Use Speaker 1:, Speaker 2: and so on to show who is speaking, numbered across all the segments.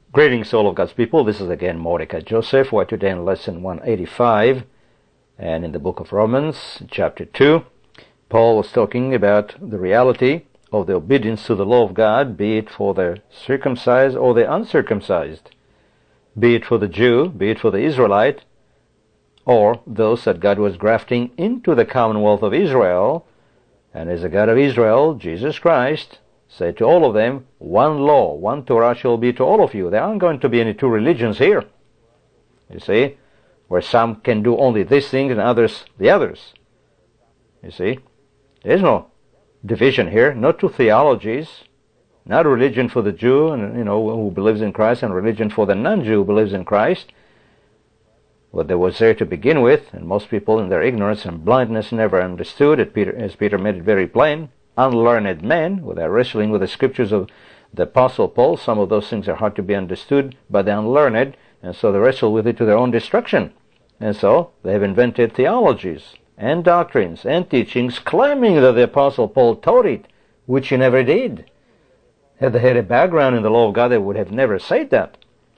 Speaker 1: Greetings, all of God's people. This is again Mordecai Joseph. We're today in lesson 185, and in the book of Romans, chapter 2, Paul was talking about the reality of the obedience to the law of God, be it for the circumcised or the uncircumcised, be it for the Jew, be it for the Israelite, or those that God was grafting into the commonwealth of Israel. And as the God of Israel, Jesus Christ, said to all of them, one law, one Torah shall be to all of you. There aren't going to be any two religions here. You see, where some can do only this thing and others the others. You see, there's no division here, no two theologies, not religion for the Jew and who believes in Christ, and religion for the non-Jew who believes in Christ. What there was there to begin with, and most people in their ignorance and blindness never understood it, as Peter made it very plain. Unlearned men, without wrestling with the scriptures of the Apostle Paul, some of those things are hard to be understood by the unlearned, and so they wrestle with it to their own destruction. And so they have invented theologies and doctrines and teachings claiming that the Apostle Paul taught it, which he never did. Had they had a background in the law of God, they would have never said that.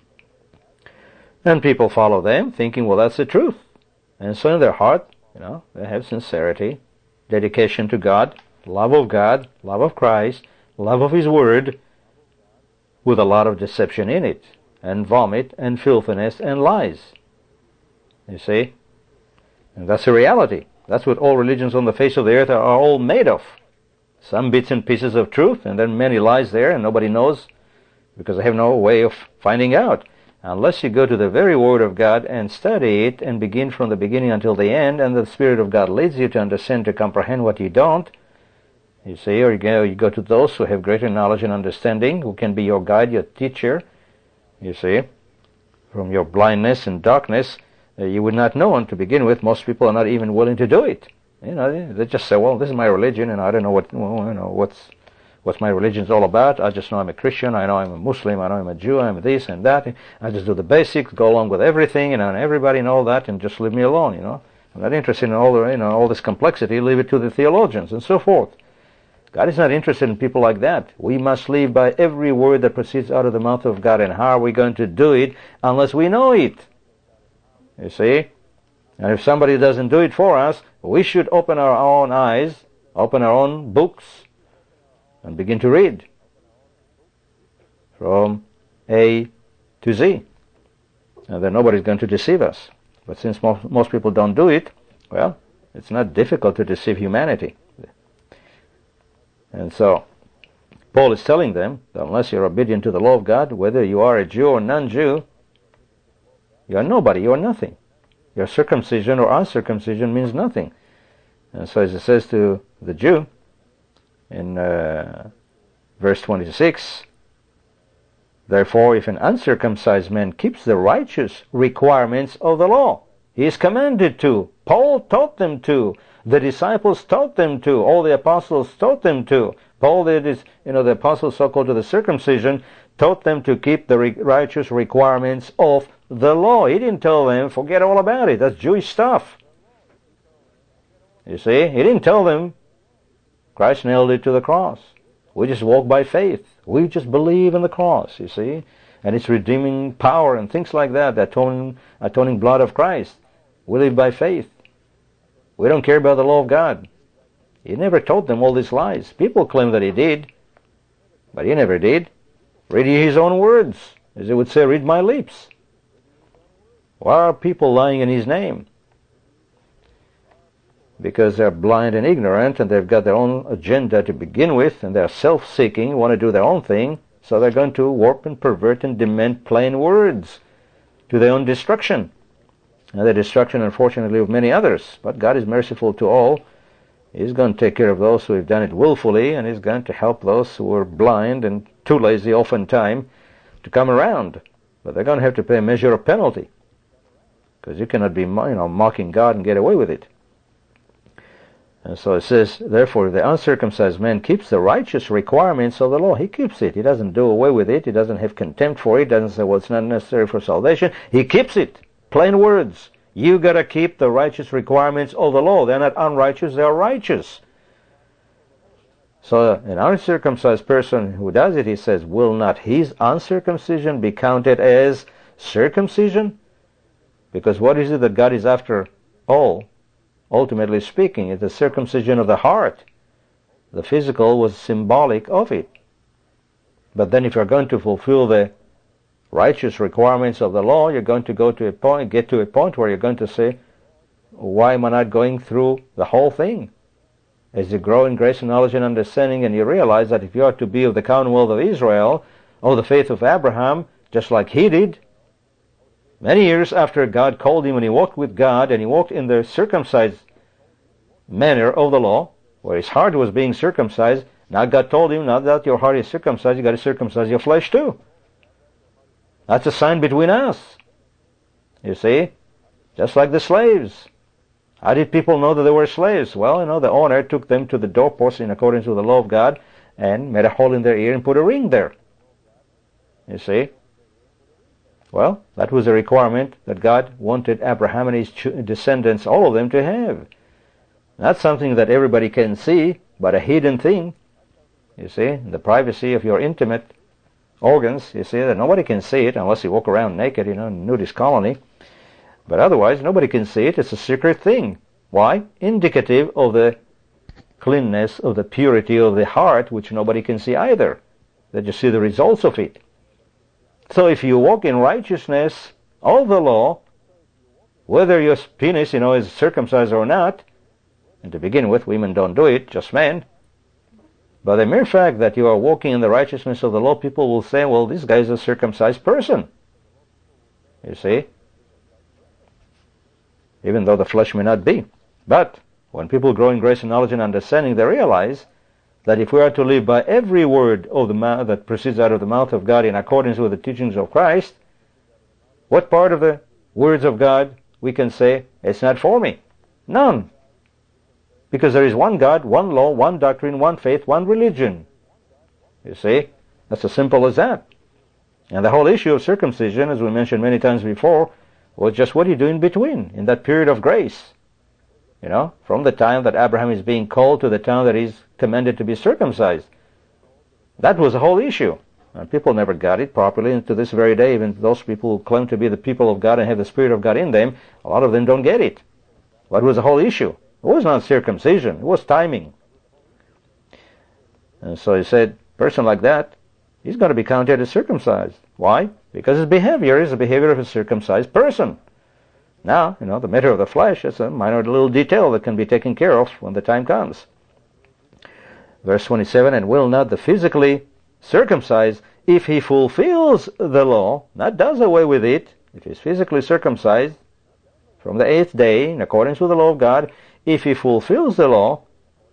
Speaker 1: And people follow them, thinking, well, that's the truth. And so in their heart, they have sincerity, dedication to God, love of God, love of Christ, love of His Word, with a lot of deception in it, and vomit, and filthiness, and lies. You see? And that's the reality. That's what all religions on the face of the earth are all made of. Some bits and pieces of truth, and then many lies there, and nobody knows, because they have no way of finding out. Unless you go to the very Word of God and study it, and begin from the beginning until the end, and the Spirit of God leads you to understand, to comprehend what you don't, you see, or you go to those who have greater knowledge and understanding, who can be your guide, your teacher, you see. From your blindness and darkness, you would not know, and to begin with, most people are not even willing to do it. They just say, well, this is my religion, and I don't know what's my religion's all about. I just know I'm a Christian, I know I'm a Muslim, I know I'm a Jew, I'm this and that. I just do the basics, go along with everything, and everybody and all that, and just leave me alone, I'm not interested in all this complexity, leave it to the theologians, and so forth. God is not interested in people like that. We must live by every word that proceeds out of the mouth of God. And how are we going to do it unless we know it? You see? And if somebody doesn't do it for us, we should open our own eyes, open our own books, and begin to read from A to Z. And then nobody's going to deceive us. But since most people don't do it, well, it's not difficult to deceive humanity. And so, Paul is telling them that unless you're obedient to the law of God, whether you are a Jew or non-Jew, you are nobody, you are nothing. Your circumcision or uncircumcision means nothing. And so as it says to the Jew in verse 26, therefore if an uncircumcised man keeps the righteous requirements of the law, he is commanded to. Paul taught them to. The disciples taught them to. All the apostles taught them to. Paul, the apostles so-called to the circumcision, taught them to keep the righteous requirements of the law. He didn't tell them, forget all about it. That's Jewish stuff. You see, he didn't tell them, Christ nailed it to the cross. We just walk by faith. We just believe in the cross, you see, and its redeeming power and things like that, the atoning blood of Christ. We live by faith. We don't care about the law of God. He never told them all these lies. People claim that he did, but he never did. Read ye his own words. As he would say, read my lips. Why are people lying in his name? Because they're blind and ignorant, and they've got their own agenda to begin with, and they're self-seeking, want to do their own thing, so they're going to warp and pervert and demand plain words to their own destruction. And the destruction, unfortunately, of many others. But God is merciful to all. He's going to take care of those who have done it willfully, and He's going to help those who are blind and too lazy oftentimes to come around. But they're going to have to pay a measure of penalty, because you cannot be mocking God and get away with it. And so it says, therefore, if the uncircumcised man keeps the righteous requirements of the law, he keeps it. He doesn't do away with it. He doesn't have contempt for it. He doesn't say, well, it's not necessary for salvation. He keeps it. Plain words. You got to keep the righteous requirements of the law. They're not unrighteous, they are righteous. So an uncircumcised person who does it, he says, will not his uncircumcision be counted as circumcision? Because what is it that God is after all, ultimately speaking? It's the circumcision of the heart. The physical was symbolic of it. But then if you're going to fulfill the righteous requirements of the law, you're going to get to a point where you're going to say, why am I not going through the whole thing? As you grow in grace and knowledge and understanding, and you realize that if you are to be of the commonwealth of Israel, of the faith of Abraham, just like he did, many years after God called him and he walked with God, and he walked in the circumcised manner of the law, where his heart was being circumcised, now God told him, now that your heart is circumcised, you got to circumcise your flesh too. That's a sign between us. You see? Just like the slaves. How did people know that they were slaves? Well, the owner took them to the doorpost in accordance with the law of God and made a hole in their ear and put a ring there. You see? Well, that was a requirement that God wanted Abraham and his descendants, all of them, to have. Not something that everybody can see, but a hidden thing. You see, in the privacy of your intimate organs, you see, that nobody can see it unless you walk around naked, nudist colony. But otherwise, nobody can see it. It's a secret thing. Why? Indicative of the cleanness, of the purity of the heart, which nobody can see either. That you see the results of it. So if you walk in righteousness of the law, whether your penis, is circumcised or not, and to begin with, women don't do it, just men. But the mere fact that you are walking in the righteousness of the law, people will say, well, this guy is a circumcised person. You see? Even though the flesh may not be. But when people grow in grace and knowledge and understanding, they realize that if we are to live by every word of the mouth that proceeds out of the mouth of God in accordance with the teachings of Christ, what part of the words of God we can say, it's not for me? None. Because there is one God, one law, one doctrine, one faith, one religion. You see? That's as simple as that. And the whole issue of circumcision, as we mentioned many times before, was just what you do in between, in that period of grace. From the time that Abraham is being called to the time that he's commanded to be circumcised. That was the whole issue. And people never got it properly, and to this very day, even those people who claim to be the people of God and have the Spirit of God in them, a lot of them don't get it. What was the whole issue? It was not circumcision, it was timing. And so he said, a person like that, he's going to be counted as circumcised. Why? Because his behavior is the behavior of a circumcised person. Now, the matter of the flesh is a minor little detail that can be taken care of when the time comes. Verse 27, and will not the physically circumcised, if he fulfills the law, not does away with it, if he's physically circumcised from the 8th day, in accordance with the law of God, if he fulfills the law,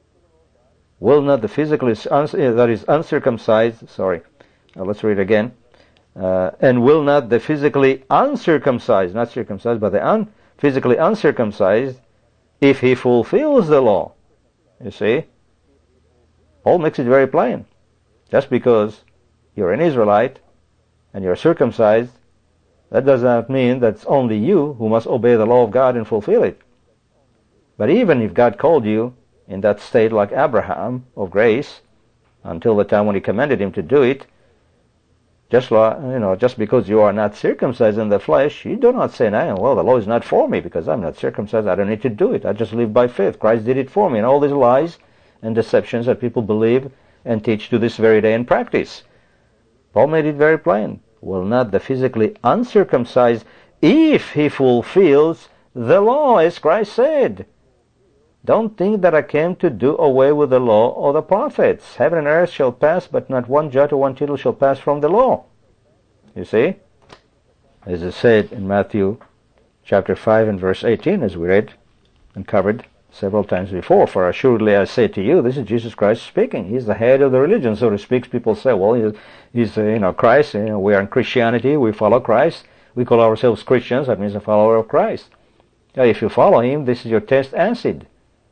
Speaker 1: will not the physically, that is uncircumcised, let's read again, and will not the physically uncircumcised, not circumcised, but the physically uncircumcised, if he fulfills the law. You see? Paul makes it very plain. Just because you're an Israelite and you're circumcised, that does not mean that it's only you who must obey the law of God and fulfill it. But even if God called you in that state like Abraham of grace, until the time when he commanded him to do it, just because you are not circumcised in the flesh, you do not say, well, the law is not for me because I'm not circumcised. I don't need to do it. I just live by faith. Christ did it for me. And all these lies and deceptions that people believe and teach to this very day in practice. Paul made it very plain. Will not the physically uncircumcised, if he fulfills the law, as Christ said. Don't think that I came to do away with the law or the prophets. Heaven and earth shall pass, but not one jot or one tittle shall pass from the law. You see? As it said in Matthew chapter 5 and verse 18, as we read and covered several times before. For assuredly I say to you, this is Jesus Christ speaking. He's the head of the religion, so to speak. People say, well, he's Christ. We are in Christianity. We follow Christ. We call ourselves Christians. That means a follower of Christ. Now, if you follow him, this is your test acid.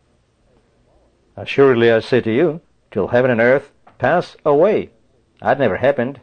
Speaker 1: Assuredly I say to you, till heaven and earth pass away. That never happened.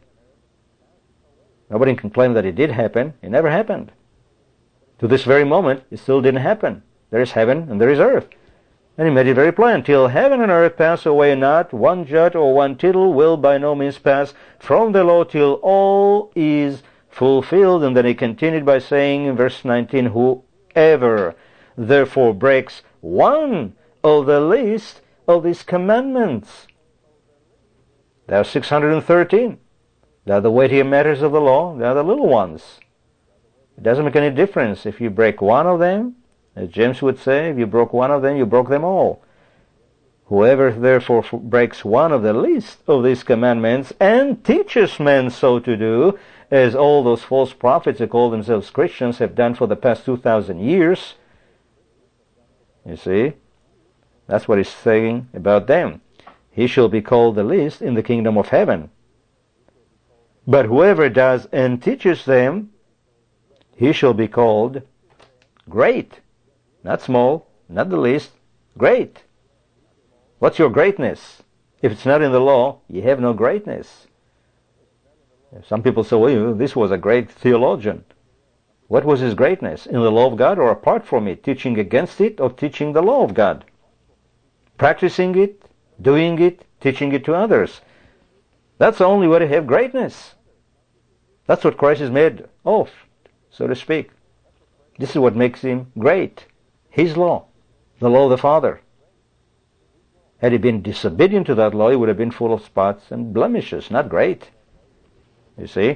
Speaker 1: Nobody can claim that it did happen. It never happened. To this very moment, it still didn't happen. There is heaven and there is earth. And he made it very plain. Till heaven and earth pass away, not one jot or one tittle will by no means pass from the law till all is fulfilled. And then he continued by saying in verse 19, whoever therefore breaks one of the least of these commandments. There are 613. They are the weightier matters of the law. They are the little ones. It doesn't make any difference if you break one of them. As James would say, if you broke one of them, you broke them all. Whoever therefore breaks one of the least of these commandments and teaches men so to do, as all those false prophets who call themselves Christians have done for the past 2,000 years, you see, that's what he's saying about them. He shall be called the least in the kingdom of heaven. But whoever does and teaches them, he shall be called great. Not small, not the least, great. What's your greatness? If it's not in the law, you have no greatness. Some people say, well, this was a great theologian. What was his greatness? In the law of God or apart from it? Teaching against it or teaching the law of God? Practicing it, doing it, teaching it to others. That's the only way to have greatness. That's what Christ is made of, so to speak. This is what makes him great. His law, the law of the Father. Had he been disobedient to that law, he would have been full of spots and blemishes, not great. You see?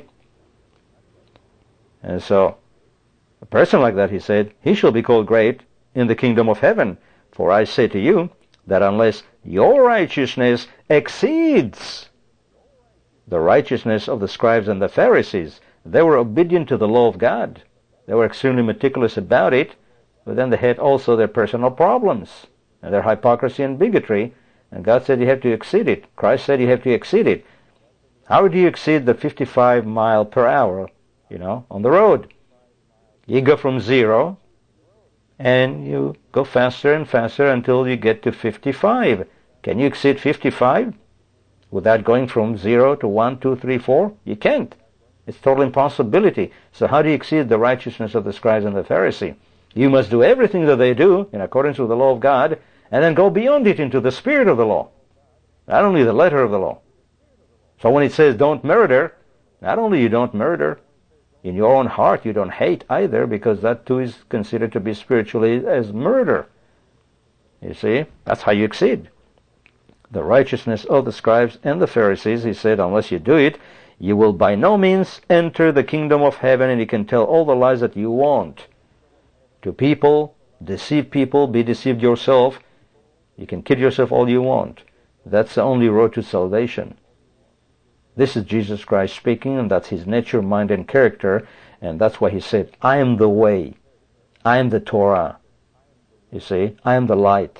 Speaker 1: And so, a person like that, he said, he shall be called great in the kingdom of heaven. For I say to you, that unless your righteousness exceeds the righteousness of the scribes and the Pharisees, they were obedient to the law of God. They were extremely meticulous about it, but then they had also their personal problems and their hypocrisy and bigotry, and God said you have to exceed it. Christ said you have to exceed it. How do you exceed the 55 mile per hour, on the road? You go from 0 and you go faster and faster until you get to 55. Can you exceed 55 without going from 0 to 1, 2, 3, 4? You can't. It's total impossibility. So how do you exceed the righteousness of the scribes and the Pharisees? You must do everything that they do in accordance with the law of God, and then go beyond it into the spirit of the law, not only the letter of the law. So when it says don't murder, not only you don't murder, in your own heart you don't hate either, because that too is considered to be spiritually as murder. You see, that's how you exceed the righteousness of the scribes and the Pharisees. He said, unless you do it, you will by no means enter the kingdom of heaven. And you can tell all the lies that you want to people, deceive people, be deceived yourself. You can kid yourself all you want. That's the only road to salvation. This is Jesus Christ speaking, and that's his nature, mind, and character, and that's why he said, I am the way, I am the Torah. You see, I am the light.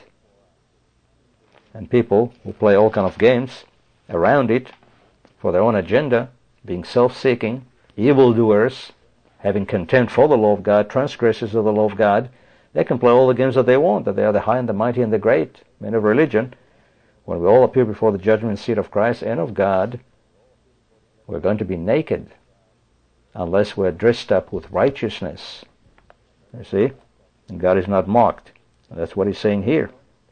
Speaker 1: And people who play all kind of games around it for their own agenda, being self-seeking, evildoers, having contempt for the law of God, transgressors of the law of God, they can play all the games that they want, that they are the high and the mighty and the great men of religion. When we all appear before the judgment seat of Christ and of God, we're going to be naked unless we're dressed up with righteousness. You see? And God is not mocked. And that's what he's saying here.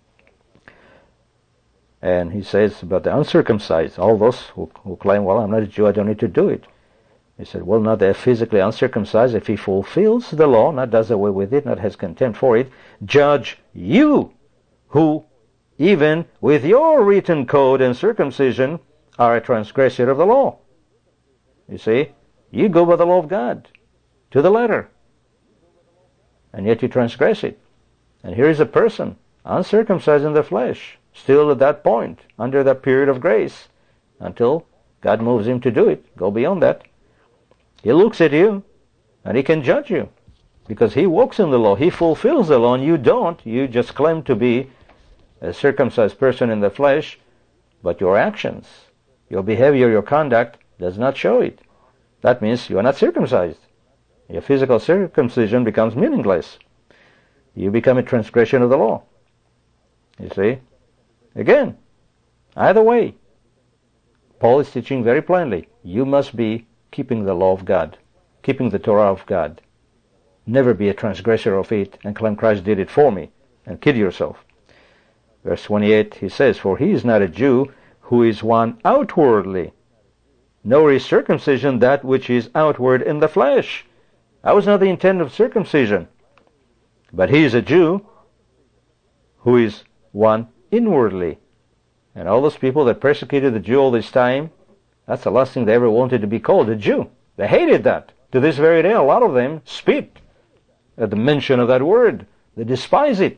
Speaker 1: And he says about the uncircumcised, all those who claim, well, I'm not a Jew, I don't need to do it. He said, well, not they're physically uncircumcised. If he fulfills the law, not does away with it, not has contempt for it, judge you, who even with your written code and circumcision are a transgressor of the law. You see, you go by the law of God to the letter, and yet you transgress it. And here is a person, uncircumcised in the flesh, still at that point, under that period of grace, until God moves him to do it. Go beyond that. He looks at you, and he can judge you, because he walks in the law. He fulfills the law, and you don't. You just claim to be a circumcised person in the flesh, but your actions, your behavior, your conduct does not show it. That means you are not circumcised. Your physical circumcision becomes meaningless. You become a transgression of the law. You see? Again, either way, Paul is teaching very plainly, you must be keeping the law of God, keeping the Torah of God. Never be a transgressor of it and claim Christ did it for me and kid yourself. Verse 28, he says, "For he is not a Jew who is one outwardly, nor is circumcision that which is outward in the flesh." That was not the intent of circumcision. But he is a Jew who is one inwardly. And all those people that persecuted the Jew all this time, that's the last thing they ever wanted to be called, a Jew. They hated that. To this very day, a lot of them spit at the mention of that word. They despise it.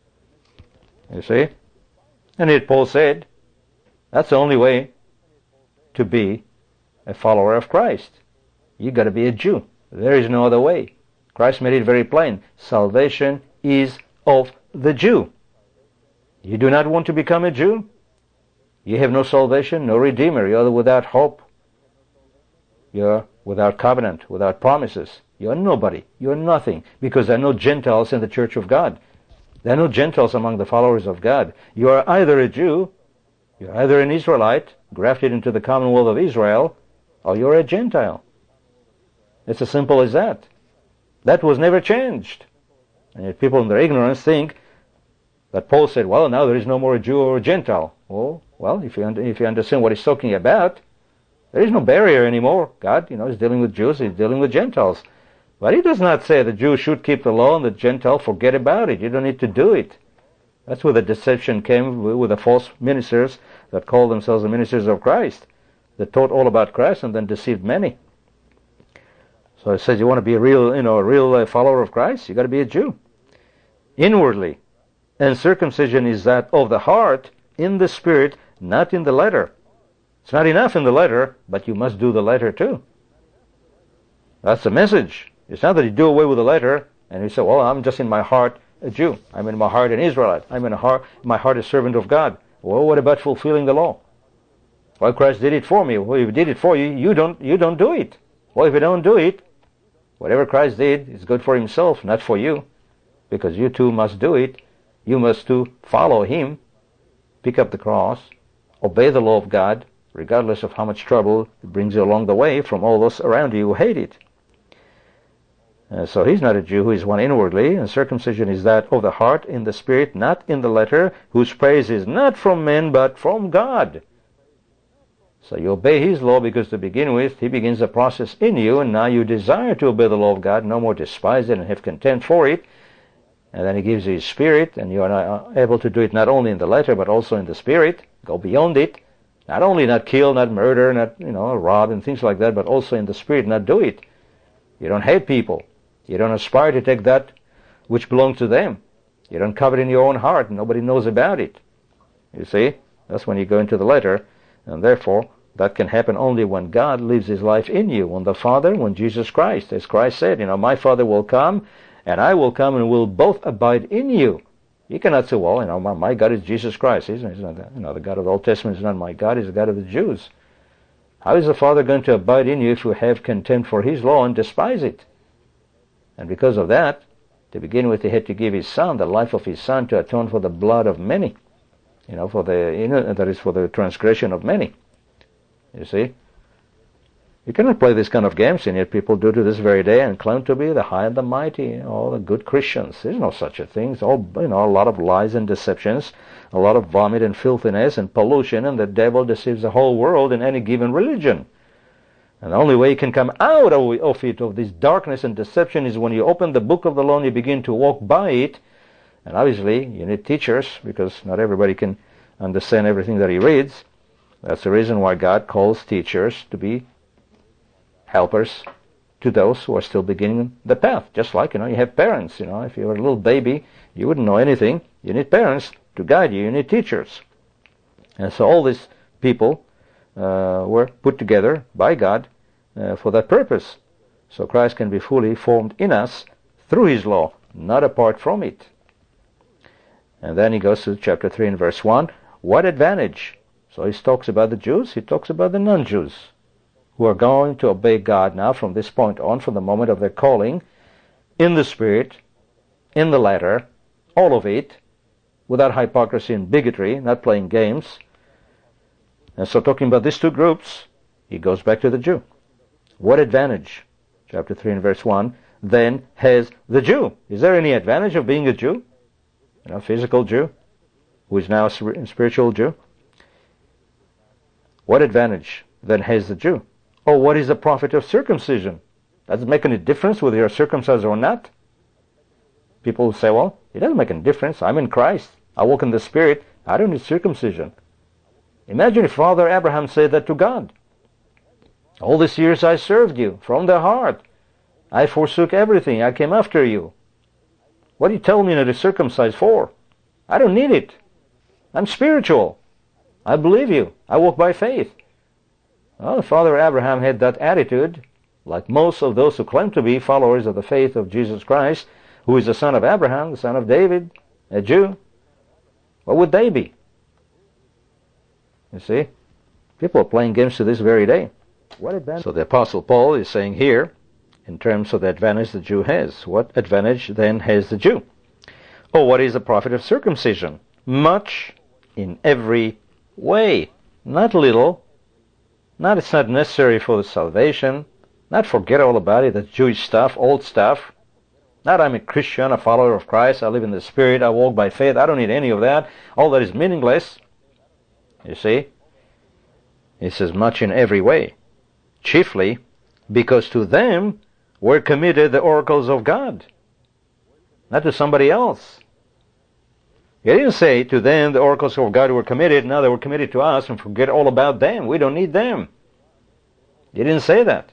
Speaker 1: You see? And yet Paul said, that's the only way to be a follower of Christ. You got to be a Jew. There is no other way. Christ made it very plain. Salvation is of the Jew. You do not want to become a Jew? You have no salvation, no Redeemer. You're without hope. You're without covenant, without promises. You're nobody. You're nothing. Because there are no Gentiles in the church of God. There are no Gentiles among the followers of God. You are either a Jew, you're either an Israelite, grafted into the commonwealth of Israel, or you're a Gentile. It's as simple as that. That was never changed. And yet people in their ignorance think that Paul said, well, now there is no more a Jew or a Gentile. Oh, well, if you understand what he's talking about, there is no barrier anymore. God, is dealing with Jews, he's dealing with Gentiles. But he does not say the Jew should keep the law and the Gentile forget about it. You don't need to do it. That's where the deception came with the false ministers that called themselves the ministers of Christ. They taught all about Christ and then deceived many. So it says you want to be a real follower of Christ, you got to be a Jew. Inwardly. And circumcision is that of the heart, in the spirit, not in the letter. It's not enough in the letter, but you must do the letter too. That's the message. It's not that you do away with the letter and you say, well, I'm just in my heart a Jew. I'm in my heart an Israelite. My heart a servant of God. Well, what about fulfilling the law? Well, Christ did it for me. Well, if he did it for you, you don't do it. Well, if you don't do it, whatever Christ did is good for himself, not for you. Because you too must do it. You must too follow him, pick up the cross, obey the law of God, regardless of how much trouble it brings you along the way from all those around you who hate it. So he's not a Jew who is one inwardly, and circumcision is that of the heart in the spirit, not in the letter, whose praise is not from men but from God. So you obey his law because to begin with, he begins the process in you, and now you desire to obey the law of God, no more despise it and have contempt for it. And then he gives you his spirit, and you are able to do it not only in the letter but also in the spirit. Go beyond it. Not only not kill, not murder, not rob and things like that, but also in the spirit not do it. You don't hate people. You don't aspire to take that which belongs to them. You don't covet in your own heart. Nobody knows about it. You see? That's when you go into the letter. And therefore, that can happen only when God lives his life in you. When the Father, when Jesus Christ. As Christ said, my Father will come, and I will come, and will both abide in you. You cannot say, well, my God is Jesus Christ. He's not, the God of the Old Testament is not my God. He's the God of the Jews. How is the Father going to abide in you if you have contempt for his law and despise it? And because of that, to begin with, he had to give his Son, the life of his Son, to atone for the blood of many. That is for the transgression of many. You see? You cannot play this kind of games, and yet people do to this very day and claim to be the high and the mighty, all the good Christians. There's no such a thing. It's all, a lot of lies and deceptions, a lot of vomit and filthiness and pollution, and the devil deceives the whole world in any given religion. And the only way you can come out of this darkness and deception is when you open the book of the law and you begin to walk by it. And obviously, you need teachers, because not everybody can understand everything that he reads. That's the reason why God calls teachers to be helpers to those who are still beginning the path. Just like, you have parents. If you were a little baby, you wouldn't know anything. You need parents to guide you. You need teachers. And so all these people were put together by God for that purpose. So Christ can be fully formed in us through his law, not apart from it. And then he goes to chapter 3 and verse 1. What advantage? So he talks about the Jews, he talks about the non-Jews, who are going to obey God now from this point on, from the moment of their calling, in the Spirit, in the letter, all of it, without hypocrisy and bigotry, not playing games. And so talking about these two groups, he goes back to the Jew. What advantage, chapter 3 and verse 1, then has the Jew? Is there any advantage of being a Jew? Physical Jew? who is now a spiritual Jew? What advantage then has the Jew? Or what is the profit of circumcision? Does it make any difference whether you're circumcised or not? People say, well, it doesn't make any difference. I'm in Christ. I walk in the Spirit. I don't need circumcision. Imagine if Father Abraham said that to God. All these years I served you from the heart. I forsook everything. I came after you. What do you tell me to circumcise for? I don't need it. I'm spiritual. I believe you. I walk by faith. Well, Father Abraham had that attitude, like most of those who claim to be followers of the faith of Jesus Christ, who is the son of Abraham, the son of David, a Jew. What would they be? You see, people are playing games to this very day. What advantage? So the Apostle Paul is saying here, in terms of the advantage the Jew has, what advantage then has the Jew? Oh, what is the profit of circumcision? Much in every way. Not little. Not it's not necessary for the salvation. Not forget all about it, that's Jewish stuff, old stuff. Not I'm a Christian, a follower of Christ, I live in the Spirit, I walk by faith. I don't need any of that. All that is meaningless. You see? He says much in every way. Chiefly because to them were committed the oracles of God. Not to somebody else. He didn't say to them the oracles of God were committed, now they were committed to us and forget all about them. We don't need them. He didn't say that.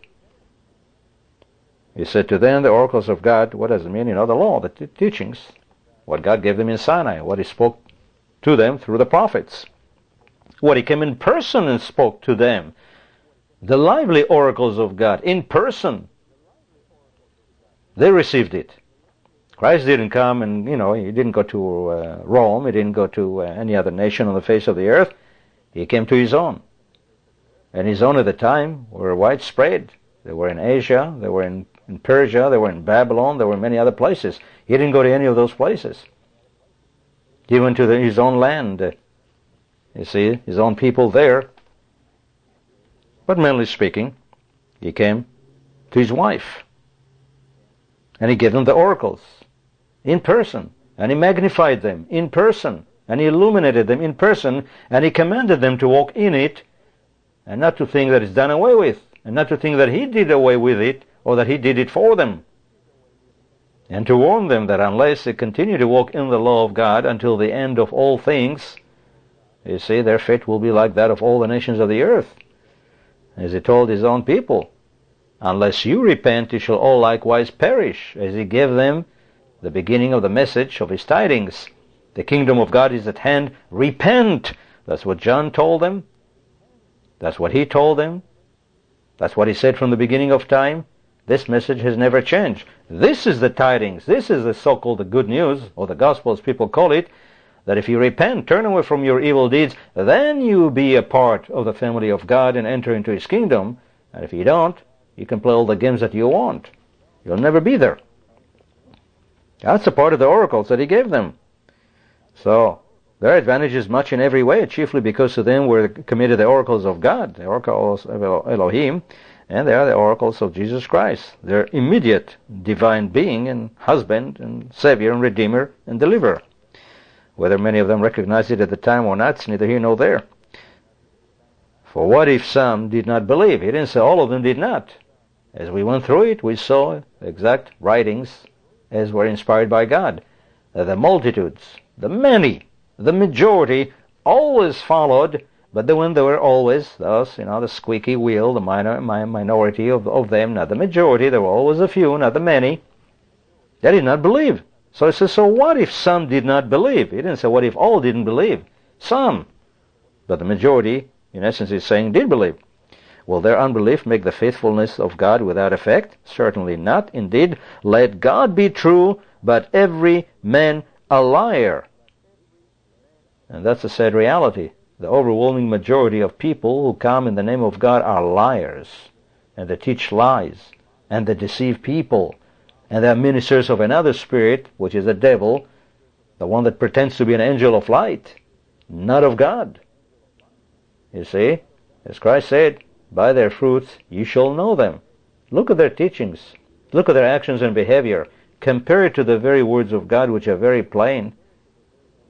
Speaker 1: He said to them the oracles of God. What does it mean? You know, the law, the teachings, what God gave them in Sinai, what He spoke to them through the prophets, what He came in person and spoke to them, the lively oracles of God in person. They received it. Christ didn't come and, He didn't go to Rome. He didn't go to any other nation on the face of the earth. He came to His own. And His own at the time were widespread. They were in Asia. They were in Persia. They were in Babylon. There were many other places. He didn't go to any of those places. He went to His own land. You see, His own people there. But mainly speaking, He came to His wife. And He gave them the oracles in person. And He magnified them in person. And He illuminated them in person. And He commanded them to walk in it. And not to think that it's done away with. And not to think that He did away with it. Or that He did it for them. And to warn them that unless they continue to walk in the law of God until the end of all things, you see, their fate will be like that of all the nations of the earth. As He told His own people, unless you repent, you shall all likewise perish. As He gave them the beginning of the message of His tidings. The kingdom of God is at hand. Repent. That's what John told them. That's what he told them. That's what He said from the beginning of time. This message has never changed. This is the tidings. This is the so-called the good news, or the gospel as people call it, that if you repent, turn away from your evil deeds, then you be a part of the family of God and enter into His kingdom. And if you don't, you can play all the games that you want. You'll never be there. That's a part of the oracles that He gave them. So, their advantage is much in every way, chiefly because to them were committed the oracles of God, the oracles of Elohim, and they are the oracles of Jesus Christ, their immediate divine being and husband and Savior and Redeemer and Deliverer. Whether many of them recognized it at the time or not, it's neither here nor there. For what if some did not believe? He didn't say all of them did not. As we went through it, we saw exact writings as were inspired by God. The multitudes, the many, the majority, always followed, but when there were always those, the squeaky wheel, the minority of them, not the majority, there were always a few, not the many, they did not believe. So it says, so what if some did not believe? He didn't say, what if all didn't believe? Some. But the majority, in essence, is saying, did believe. Will their unbelief make the faithfulness of God without effect? Certainly not. Indeed, let God be true, but every man a liar. And that's a sad reality. The overwhelming majority of people who come in the name of God are liars. And they teach lies. And they deceive people. And they are ministers of another spirit, which is the devil, the one that pretends to be an angel of light, not of God. You see, as Christ said, by their fruits you shall know them. Look at their teachings. Look at their actions and behavior. Compare it to the very words of God, which are very plain.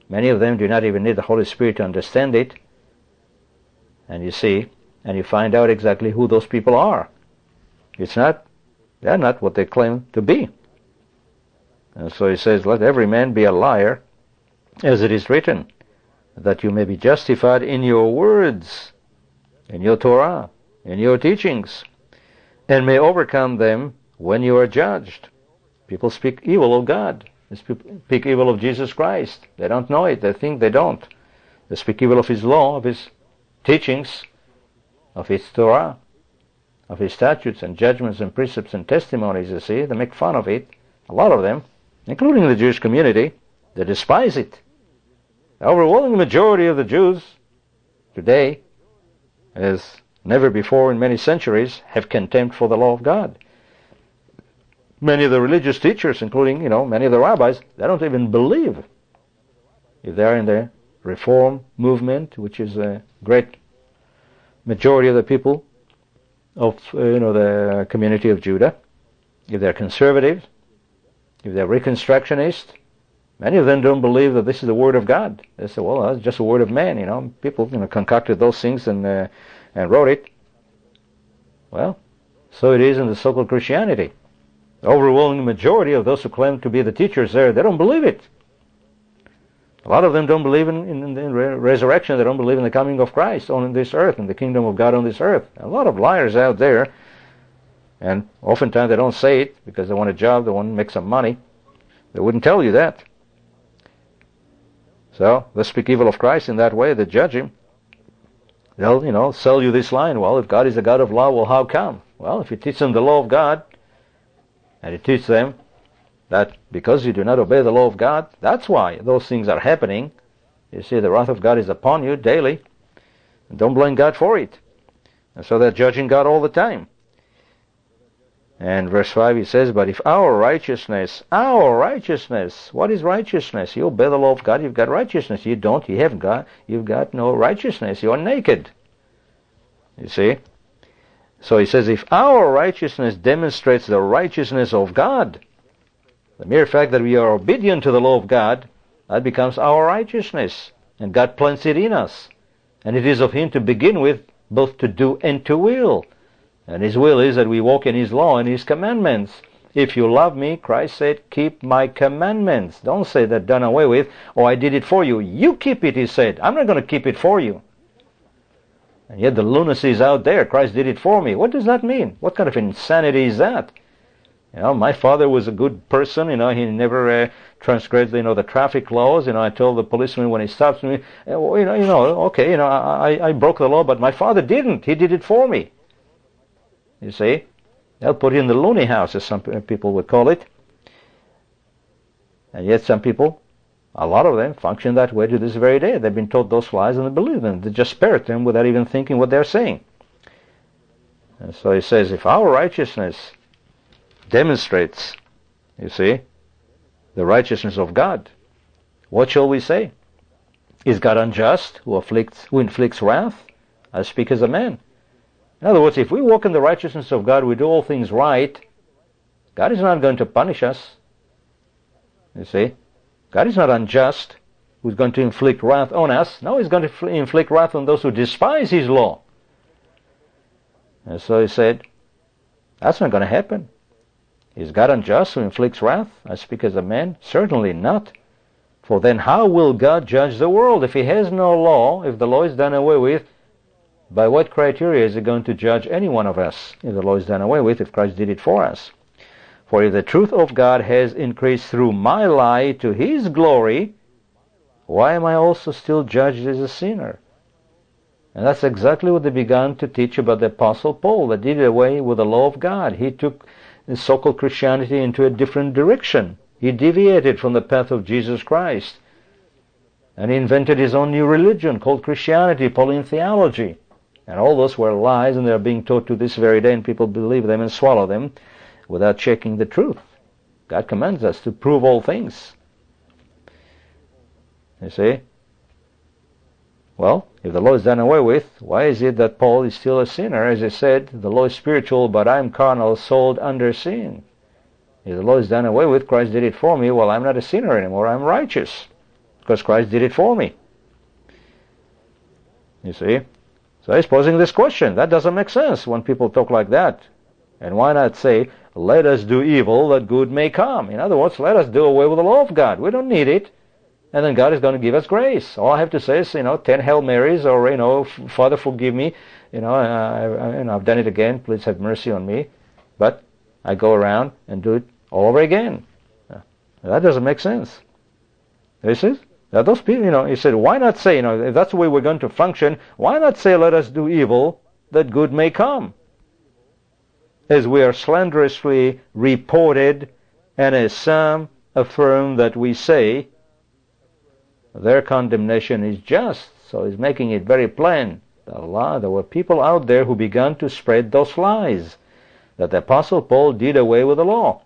Speaker 1: Many of them do not even need the Holy Spirit to understand it. And you see, and you find out exactly who those people are. They're not what they claim to be. And so he says, let every man be a liar, as it is written, that you may be justified in your words, in your Torah, in your teachings, and may overcome them when you are judged. People speak evil of God. They speak evil of Jesus Christ. They don't know it. They think they don't. They speak evil of His law, of His teachings, of His Torah, of His statutes and judgments and precepts and testimonies, you see. They make fun of it. A lot of them, including the Jewish community, they despise it. The overwhelming majority of the Jews today, as never before in many centuries, have contempt for the law of God. Many of the religious teachers, including, many of the rabbis, they don't even believe, if they're in the Reform movement, which is a great majority of the people of the community of Judah, if they're conservatives, if they're reconstructionists, many of them don't believe that this is the word of God. They say, well, that's just a word of man. People concocted those things and wrote it. Well, so it is in the so-called Christianity. The overwhelming majority of those who claim to be the teachers there, they don't believe it. A lot of them don't believe in resurrection. They don't believe in the coming of Christ on this earth, in the kingdom of God on this earth. A lot of liars out there, and oftentimes they don't say it because they want a job, they want to make some money. They wouldn't tell you that. So they speak evil of Christ in that way. They judge Him. They'll, sell you this line. Well, if God is the God of law, well, how come? Well, if you teach them the law of God, and you teach them that because you do not obey the law of God, that's why those things are happening. You see, the wrath of God is upon you daily. And don't blame God for it. And so they're judging God all the time. And verse 5, he says, but if our righteousness, what is righteousness? You obey the law of God, you've got righteousness. You don't, you've got no righteousness. You're naked. You see? So he says, if our righteousness demonstrates the righteousness of God, the mere fact that we are obedient to the law of God, that becomes our righteousness. And God plants it in us. And it is of Him to begin with, both to do and to will. And His will is that we walk in His law and His commandments. If you love me, Christ said, keep my commandments. Don't say that done away with, or I did it for you. You keep it, He said. I'm not going to keep it for you. And yet the lunacy is out there. Christ did it for me. What does that mean? What kind of insanity is that? My father was a good person. He never transgressed, the traffic laws. I told the policeman when he stops me, okay, I broke the law, but my father didn't. He did it for me. You see? They'll put you in the loony house, as some people would call it. And yet some people, a lot of them, function that way to this very day. They've been taught those lies and they believe them. They just parrot them without even thinking what they're saying. And so he says, if our righteousness demonstrates, you see, the righteousness of God, what shall we say? Is God unjust, who inflicts wrath? I speak as a man. In other words, if we walk in the righteousness of God, we do all things right, God is not going to punish us. You see? God is not unjust, who's going to inflict wrath on us. No, He's going to inflict wrath on those who despise His law. And so He said, that's not going to happen. Is God unjust who inflicts wrath? I speak as a man. Certainly not. For then how will God judge the world? If He has no law, if the law is done away with, by what criteria is He going to judge any one of us? If the law is done away with, if Christ did it for us. For if the truth of God has increased through my lie to His glory, why am I also still judged as a sinner? And that's exactly what they began to teach about the Apostle Paul, that did away with the law of God. He took the so-called Christianity into a different direction. He deviated from the path of Jesus Christ. And he invented his own new religion called Christianity, Pauline theology. And all those were lies, and they're being taught to this very day, and people believe them and swallow them without checking the truth. God commands us to prove all things. You see? Well, if the law is done away with, why is it that Paul is still a sinner? As I said, the law is spiritual, but I'm carnal, sold under sin. If the law is done away with, Christ did it for me, well, I'm not a sinner anymore, I'm righteous. because Christ did it for me. You see? So he's posing this question. That doesn't make sense when people talk like that. And why not say, let us do evil that good may come? In other words, let us do away with the law of God. We don't need it. And then God is going to give us grace. All I have to say is, 10 Hail Marys, or, Father, forgive me. I've done it again. Please have mercy on me. But I go around and do it all over again. That doesn't make sense. You see? Now those people, he said, why not say, if that's the way we're going to function, why not say, let us do evil that good may come? As we are slanderously reported, and as some affirm that we say, their condemnation is just. So he's making it very plain. There were people out there who began to spread those lies, that the Apostle Paul did away with the law.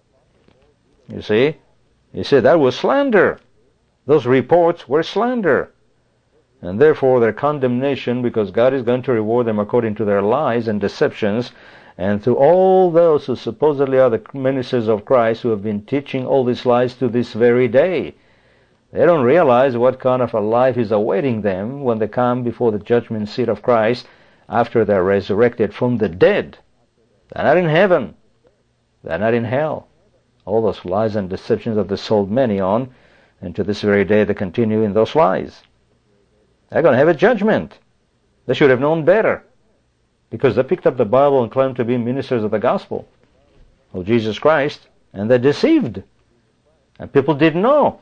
Speaker 1: You see? He said that was slander. Those reports were slander. And therefore their condemnation, because God is going to reward them according to their lies and deceptions, and to all those who supposedly are the ministers of Christ who have been teaching all these lies to this very day. They don't realize what kind of a life is awaiting them when they come before the judgment seat of Christ after they're resurrected from the dead. They're not in heaven. They're not in hell. All those lies and deceptions that they sold many on, and to this very day they continue in those lies. They're going to have a judgment. They should have known better, because they picked up the Bible and claimed to be ministers of the gospel of Jesus Christ, and they're deceived. And people didn't know.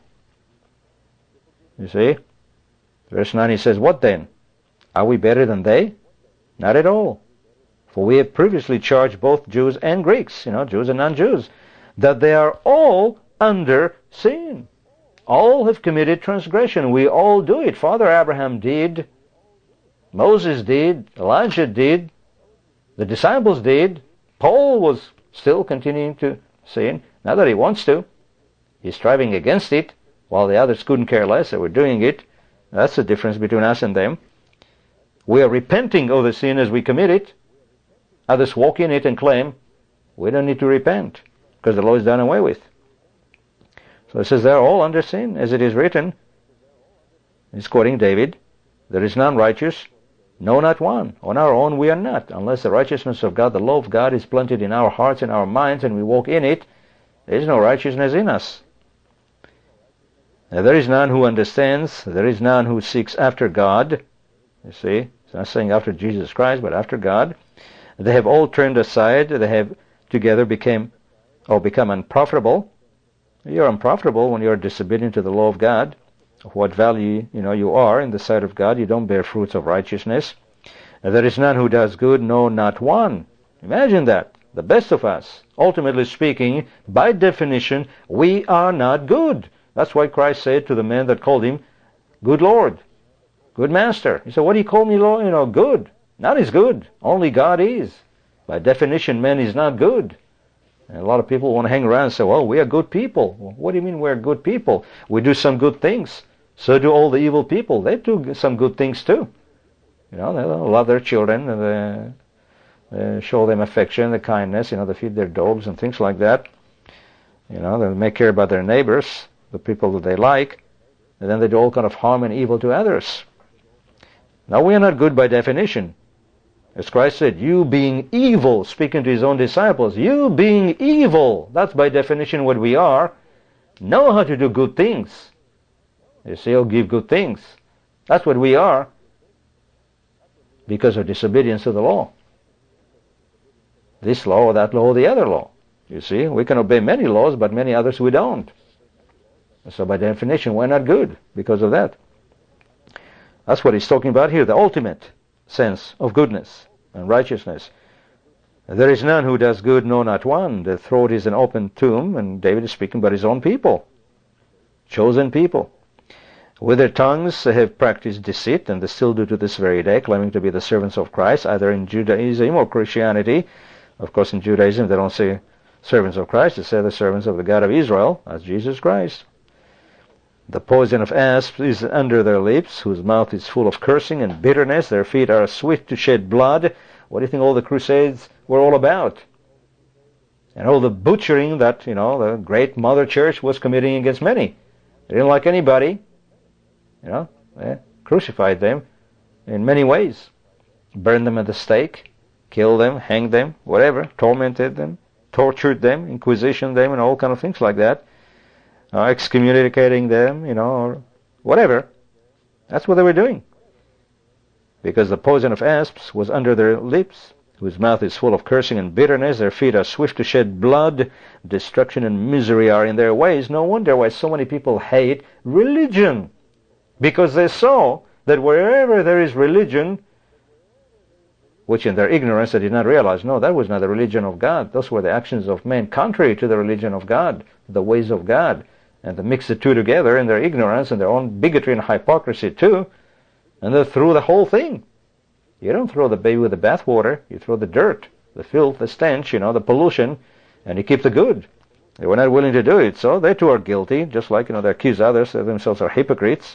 Speaker 1: You see? Verse 9, he says, what then? Are we better than they? Not at all. For we have previously charged both Jews and Greeks, Jews and non-Jews, that they are all under sin. All have committed transgression. We all do it. Father Abraham did. Moses did. Elijah did. The disciples did. Paul was still continuing to sin. Not that he wants to. He's striving against it, while the others couldn't care less. They were doing it. That's the difference between us and them. We are repenting of the sin as we commit it. Others walk in it and claim, we don't need to repent, because the law is done away with. So it says they're all under sin, as it is written. He's quoting David. There is none righteous, no, not one. On our own we are not. Unless the righteousness of God, the law of God, is planted in our hearts and our minds, and we walk in it, there is no righteousness in us. Now, there is none who understands. There is none who seeks after God. You see, it's not saying after Jesus Christ, but after God. They have all turned aside. They have together become unprofitable. You're unprofitable when you're disobedient to the law of God. Of what value, you are in the sight of God. You don't bear fruits of righteousness. There is none who does good, no, not one. Imagine that. The best of us, ultimately speaking, by definition, we are not good. That's why Christ said to the man that called him, good Lord, good Master. He said, what do you call me, Lord? Good. Not as good. Only God is. By definition, man is not good. And a lot of people want to hang around and say, well, we are good people. Well, what do you mean we're good people? We do some good things. So do all the evil people. They do some good things too. They love their children, and they show them affection, the kindness, they feed their dogs and things like that. They make care about their neighbors, the people that they like, and then they do all kind of harm and evil to others. Now, we are not good by definition. As Christ said, you being evil, speaking to his own disciples, you being evil, that's by definition what we are, know how to do good things. You see, he'll give good things. That's what we are, because of disobedience to the law. This law or that law or the other law. You see, we can obey many laws, but many others we don't. So by definition, we're not good because of that. That's what he's talking about here, the ultimate sense of goodness and righteousness. There is none who does good, no, not one. The throat is an open tomb, and David is speaking about his own people, chosen people. With their tongues they have practiced deceit, and they still do to this very day, claiming to be the servants of Christ, either in Judaism or Christianity. Of course, in Judaism they don't say servants of Christ, they say the servants of the God of Israel, as Jesus Christ. The poison of asps is under their lips, whose mouth is full of cursing and bitterness. Their feet are swift to shed blood. What do you think all the crusades were all about? And all the butchering that, the great mother church was committing against many. They didn't like anybody. They crucified them in many ways. Burned them at the stake, killed them, hanged them, whatever, tormented them, tortured them, inquisitioned them, and all kind of things like that. Excommunicating them, or whatever. That's what they were doing. Because the poison of asps was under their lips, whose mouth is full of cursing and bitterness, their feet are swift to shed blood, destruction and misery are in their ways. No wonder why so many people hate religion. Because they saw that wherever there is religion, which in their ignorance they did not realize, no, that was not the religion of God. Those were the actions of men contrary to the religion of God, the ways of God. And they mixed the two together in their ignorance and their own bigotry and hypocrisy too, and they threw the whole thing. You don't throw the baby with the bathwater. You throw the dirt, the filth, the stench, the pollution, and you keep the good. They were not willing to do it, so they too are guilty, just like, they accuse others, they themselves are hypocrites.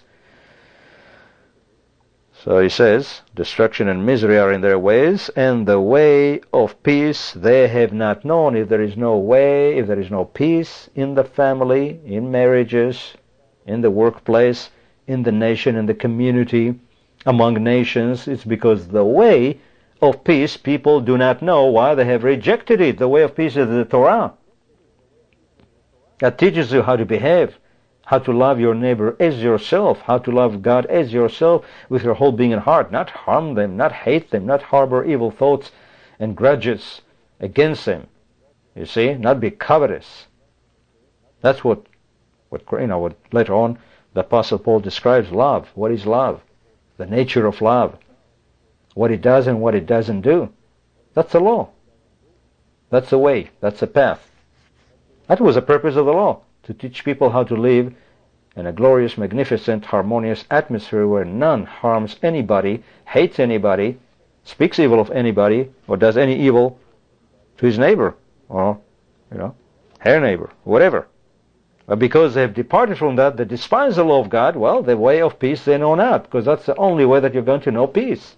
Speaker 1: So he says, destruction and misery are in their ways, and the way of peace they have not known. If there is no way, if there is no peace in the family, in marriages, in the workplace, in the nation, in the community, among nations, it's because the way of peace people do not know. Why? They have rejected it. The way of peace is the Torah. That teaches you how to behave, how to love your neighbor as yourself, how to love God as yourself with your whole being and heart, not harm them, not hate them, not harbor evil thoughts and grudges against them. You see, not be covetous. That's what later on the Apostle Paul describes love. What is love? The nature of love. What it does and what it doesn't do. That's the law. That's the way. That's the path. That was the purpose of the law, to teach people how to live in a glorious, magnificent, harmonious atmosphere where none harms anybody, hates anybody, speaks evil of anybody, or does any evil to his neighbor, or, her neighbor, whatever. But because they have departed from that, they despise the law of God, well, the way of peace they know not, because that's the only way that you're going to know peace.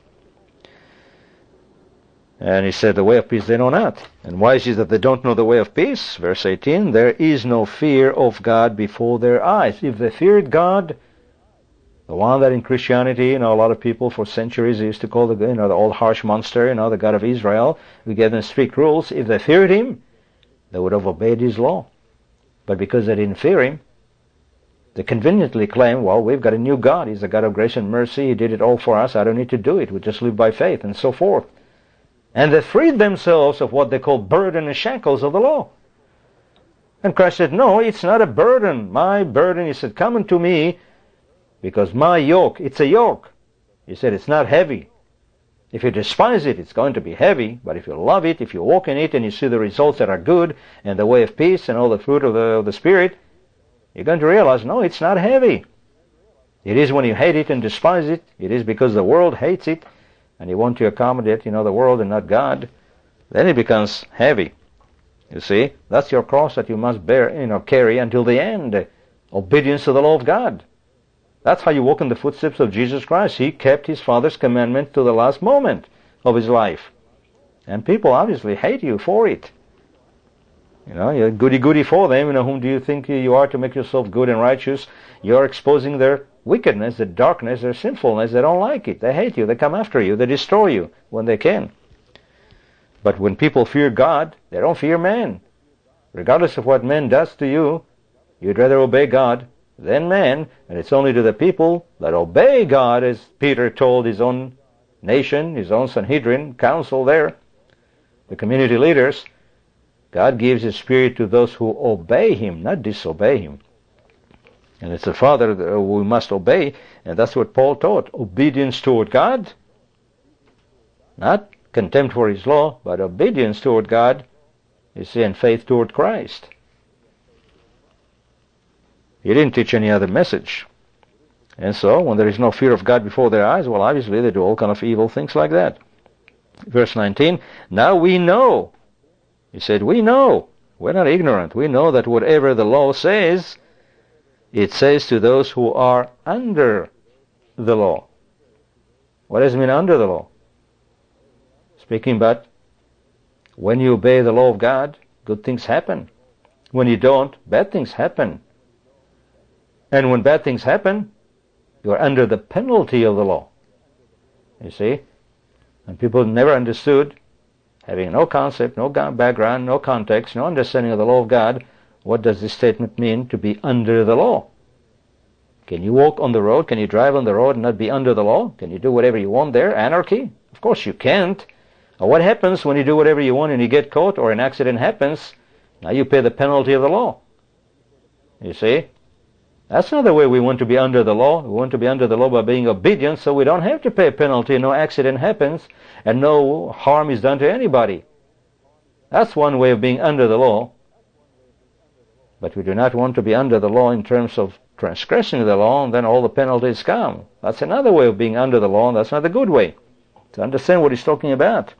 Speaker 1: And he said, the way of peace they know not. And why is it that they don't know the way of peace? Verse 18, there is no fear of God before their eyes. If they feared God, the one that in Christianity, a lot of people for centuries used to call the old harsh monster, the God of Israel, we gave them strict rules. If they feared him, they would have obeyed his law. But because they didn't fear him, they conveniently claim, well, we've got a new God. He's a God of grace and mercy. He did it all for us. I don't need to do it. We just live by faith, and so forth. And they freed themselves of what they call burden and shackles of the law. And Christ said, no, it's not a burden. My burden, he said, come unto me, because my yoke, it's a yoke. He said, it's not heavy. If you despise it, it's going to be heavy. But if you love it, if you walk in it, and you see the results that are good, and the way of peace, and all the fruit of the Spirit, you're going to realize, no, it's not heavy. It is when you hate it and despise it. It is because the world hates it, and you want to accommodate, the world and not God. Then it becomes heavy. You see, that's your cross that you must bear, carry until the end. Obedience to the law of God. That's how you walk in the footsteps of Jesus Christ. He kept his Father's commandment to the last moment of his life. And people obviously hate you for it. You're goody-goody for them. Whom do you think you are to make yourself good and righteous? You're exposing their wickedness, their darkness, their sinfulness. They don't like it. They hate you. They come after you. They destroy you when they can. But when people fear God, they don't fear man. Regardless of what man does to you, you'd rather obey God than man. And it's only to the people that obey God, as Peter told his own nation, his own Sanhedrin, council there, the community leaders, God gives his Spirit to those who obey him, not disobey him. And it's the Father that we must obey, and that's what Paul taught. Obedience toward God, not contempt for his law, but obedience toward God, you see, and faith toward Christ. He didn't teach any other message. And so, when there is no fear of God before their eyes, well, obviously they do all kind of evil things like that. Verse 19, now we know. He said, we know. We're not ignorant. We know that whatever the law says, it says to those who are under the law. What does it mean under the law? Speaking about when you obey the law of God, good things happen. When you don't, bad things happen. And when bad things happen, You are under the penalty of the law. You see? And people never understood, having no concept, no background, no context, no understanding of the law of God, what does this statement mean, to be under the law? Can you walk on the road? Can you drive on the road and not be under the law? Can you do whatever you want there? Anarchy? Of course you can't. What happens when you do whatever you want and you get caught or an accident happens? Now you pay the penalty of the law. You see? That's not the way we want to be under the law. We want to be under the law by being obedient, so we don't have to pay a penalty, no accident happens, and no harm is done to anybody. That's one way of being under the law. But we do not want to be under the law in terms of transgressing the law, and then all the penalties come. That's another way of being under the law, and that's not a good way. To understand what he's talking about.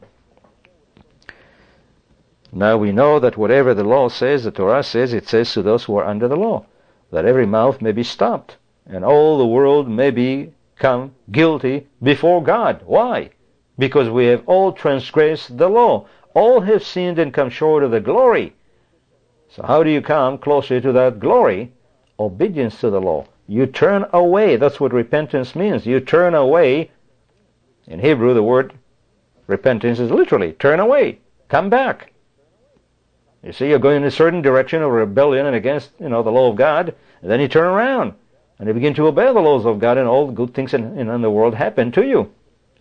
Speaker 1: Now we know that whatever the law says, the Torah says, it says to those who are under the law, that every mouth may be stopped, and all the world may become guilty before God. Why? Because we have all transgressed the law. All have sinned and come short of the glory. So how do you come closer to that glory? Obedience to the law. You turn away. That's what repentance means. You turn away. In Hebrew, the word repentance is literally turn away. Come back. You see, you're going in a certain direction of rebellion and against, the law of God, and then you turn around and you begin to obey the laws of God, and all the good things in the world happen to you.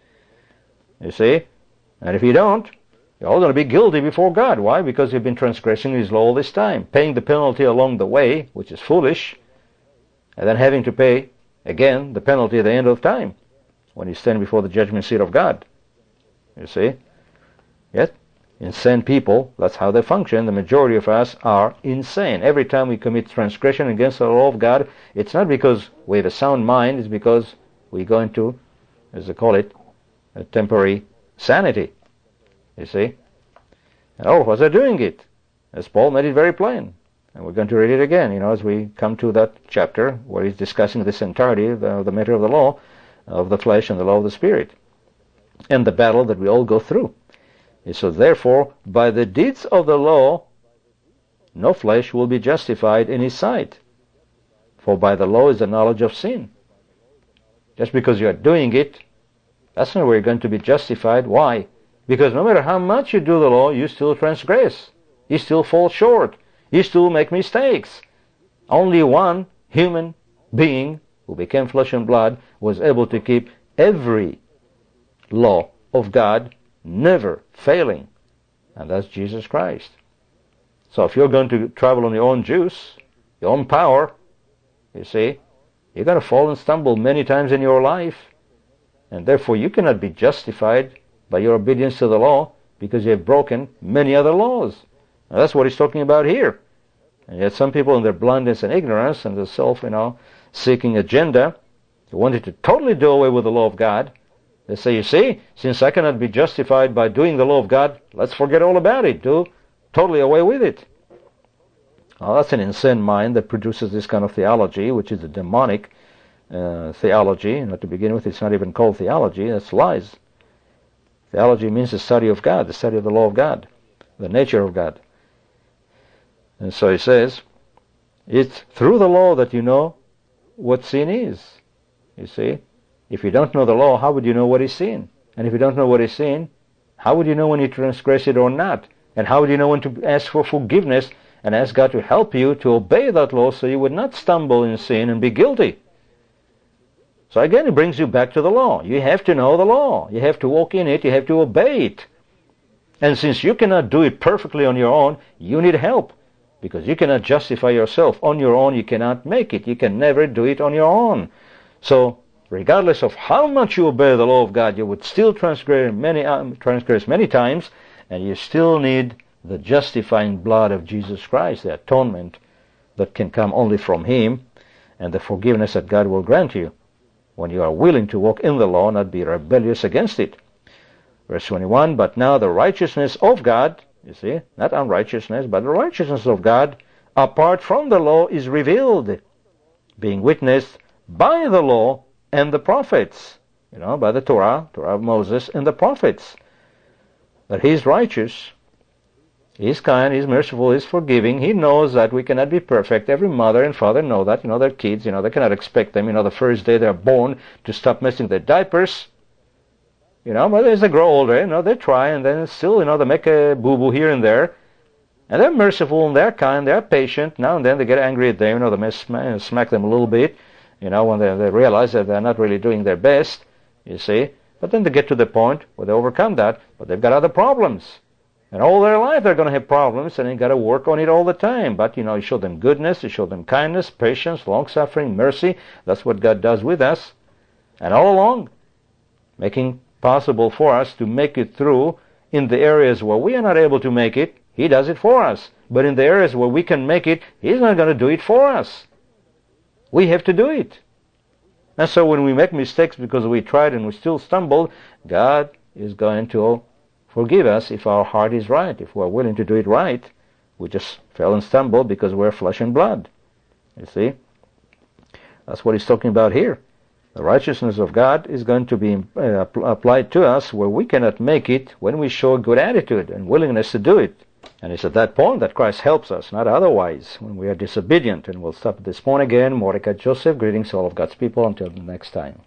Speaker 1: You see? And if you don't, you're all going to be guilty before God. Why? Because you've been transgressing His law all this time, paying the penalty along the way, which is foolish, and then having to pay, again, the penalty at the end of time, when you stand before the judgment seat of God. You see? Yet, insane people, that's how they function. The majority of us are insane. Every time we commit transgression against the law of God, it's not because we have a sound mind, it's because we go into, as they call it, a temporary sanity. You see? And all of us are doing it, as Paul made it very plain. And we're going to read it again, as we come to that chapter where he's discussing this entirety, the matter of the law of the flesh and the law of the Spirit, and the battle that we all go through. And so therefore, by the deeds of the law, no flesh will be justified in his sight. For by the law is the knowledge of sin. Just because you are doing it, that's not where you're going to be justified. Why? Because no matter how much you do the law, you still transgress. You still fall short. You still make mistakes. Only one human being who became flesh and blood was able to keep every law of God, never failing. And that's Jesus Christ. So if you're going to travel on your own juice, your own power, you see, you're going to fall and stumble many times in your life. And therefore you cannot be justified by your obedience to the law, because you have broken many other laws. And that's what he's talking about here. And yet some people in their blindness and ignorance and their self-seeking agenda, they wanted to totally do away with the law of God. They say, you see, since I cannot be justified by doing the law of God, let's forget all about it. Do totally away with it. Well, that's an insane mind that produces this kind of theology, which is a demonic theology. And to begin with, it's not even called theology. That's lies. Theology means the study of God, the study of the law of God, the nature of God. And so he says, it's through the law that you know what sin is. You see, if you don't know the law, how would you know what is sin? And if you don't know what is sin, how would you know when you transgress it or not? And how would you know when to ask for forgiveness and ask God to help you to obey that law so you would not stumble in sin and be guilty? So again, it brings you back to the law. You have to know the law. You have to walk in it. You have to obey it. And since you cannot do it perfectly on your own, you need help. Because you cannot justify yourself on your own. You cannot make it. You can never do it on your own. So, regardless of how much you obey the law of God, you would still transgress many times, and you still need the justifying blood of Jesus Christ, the atonement that can come only from Him, and the forgiveness that God will grant you when you are willing to walk in the law, not be rebellious against it. Verse 21, but now the righteousness of God, you see, not unrighteousness, but the righteousness of God, apart from the law, is revealed, being witnessed by the law and the prophets, by the Torah of Moses and the prophets, that He is righteous He's kind, He's merciful, He's forgiving. He knows that we cannot be perfect. Every mother and father know that. Their kids, they cannot expect them, the first day they're born to stop messing their diapers. But as they grow older, they try, and then still, they make a boo-boo here and there. And they're merciful, and they're kind, they're patient. Now and then they get angry at them, they may smack them a little bit, when they realize that they're not really doing their best, you see. But then they get to the point where they overcome that, but they've got other problems. And all their life they're going to have problems, and you got to work on it all the time. But, you show them goodness, you show them kindness, patience, long-suffering, mercy. That's what God does with us. And all along, making possible for us to make it through in the areas where we are not able to make it. He does it for us. But in the areas where we can make it, He's not going to do it for us. We have to do it. And so when we make mistakes because we tried and we still stumbled, God is going to forgive us if our heart is right, if we're willing to do it right. We just fell and stumbled because we're flesh and blood. You see? That's what He's talking about here. The righteousness of God is going to be applied to us where we cannot make it when we show a good attitude and willingness to do it. And it's at that point that Christ helps us, not otherwise, when we are disobedient. And we'll stop at this point again. Mordecai Joseph, greetings to all of God's people. Until the next time.